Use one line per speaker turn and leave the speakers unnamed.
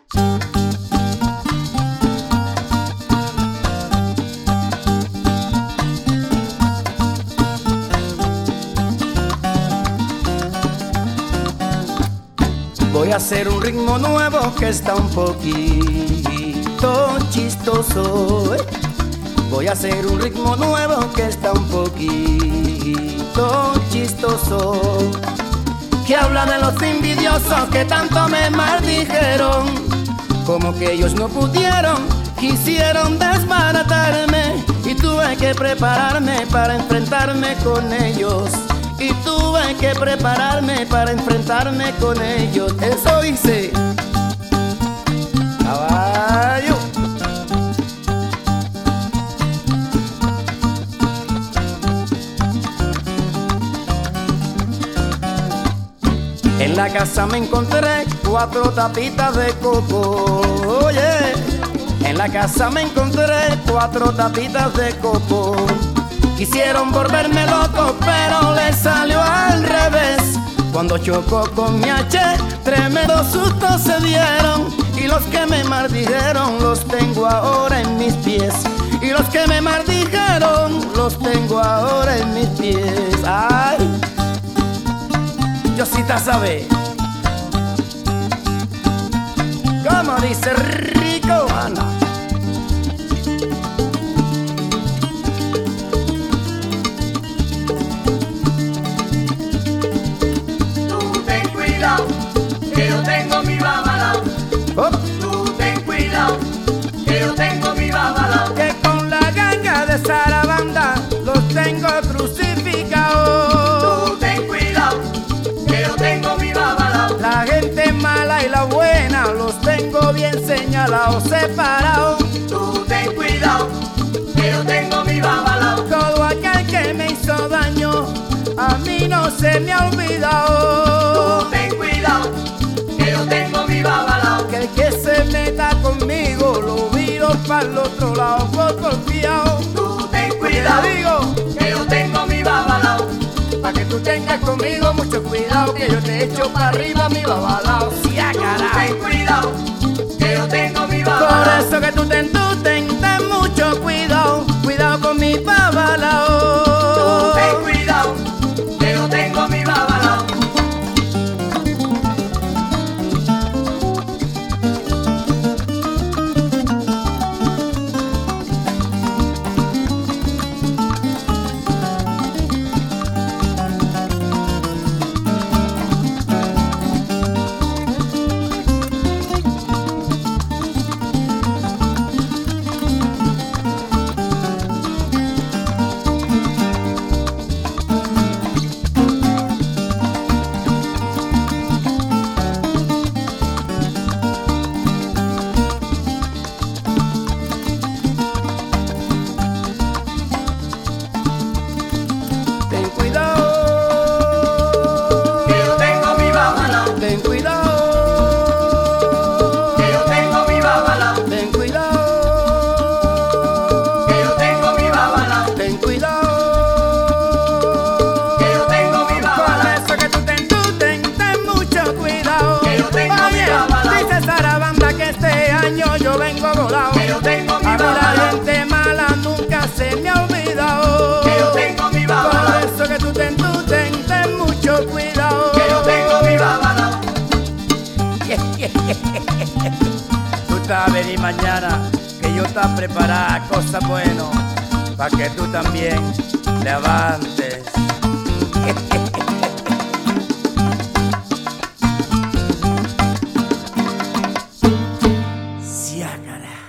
Voy a hacer un ritmo nuevo que está un poquito chistoso. Voy a hacer un ritmo nuevo que está un poquito chistoso, que habla de los envidiosos que tanto me maldijeron, como que ellos no pudieron, quisieron desbaratarme, y tuve que prepararme para enfrentarme con ellos. Y tuve que prepararme para enfrentarme con ellos. Eso hice. Caballo. En la casa me encontré 4 tapitas de coco. Oye, en la casa me encontré 4 tapitas de coco. Quisieron volverme loco, pero les salió al revés. Cuando chocó con mi H, tremendo susto se dieron. Y los que me maldijeron los tengo ahora en mis pies. Y los que me maldijeron los tengo ahora en mis pies. Ay, yo sí te sabe. Como dice Rico, anda.
Que yo tengo mi babalao.
Oh.
Tú ten cuidado, que yo tengo mi babalao.
Que con la ganga de Sarabanda los tengo crucificados.
Tú ten cuidado, que yo tengo mi babalao.
La gente mala y la buena los tengo bien señalados, separados.
Tú ten cuidado, que yo tengo mi babalao.
Todo aquel que me hizo daño a mí no se me ha olvidado.
Tú ten cuidado, que yo tengo mi babalao.
Que el que se meta conmigo lo viro para el otro lado por porfiado.
Tú ten cuidado,
digo,
que yo tengo mi babalao.
pa' que tú tengas conmigo mucho cuidado, que yo te echo para arriba mi babalao. Sí, a
Tú
carajo.
ten cuidado, que yo tengo mi
Por
babalao.
eso que tú ten mucho cuidado, cuidado con mi babalao.
Tú ten cuidado, que yo tengo mi babalao.
Ten cuidado,
Que yo tengo mi babalao.
ten cuidado,
Que yo tengo mi babalao.
ten cuidado,
Que yo tengo mi babalao.
ten cuidado.
Que yo tengo mi
Por
babalao.
eso que tú ten mucho cuidado.
Que yo tengo mi
Oye,
babalao.
dice Sarabanda que este año yo vengo volado.
Que yo tengo mi
A mí la
babalao.
gente mala nunca se me ha olvidado.
Que yo tengo mi
Por
babalao.
eso que tú ten mucho cuidado.
Que yo tengo mi babalao.
Tú te vas a venir mañana, que yo te preparada cosas buenas, para que tú también levantes. Siácala.